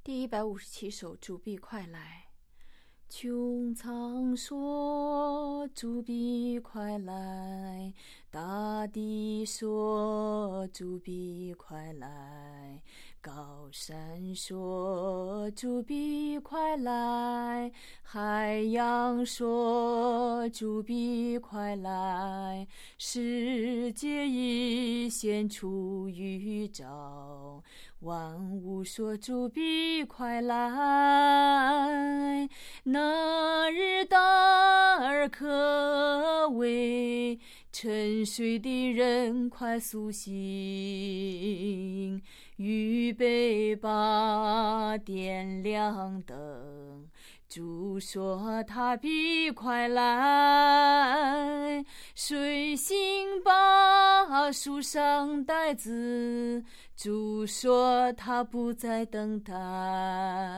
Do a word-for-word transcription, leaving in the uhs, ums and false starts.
第一百五十七首，主必快来。穹苍说主必快来，大地说主必快来，高山说主必快来，海洋说主必快来，世界已显出预兆，万物说主必快来。那日大而可畏，沉睡的人快苏醒，预备吧，点亮灯，主说他必快来。睡醒吧，树上带子，主说他不再等待。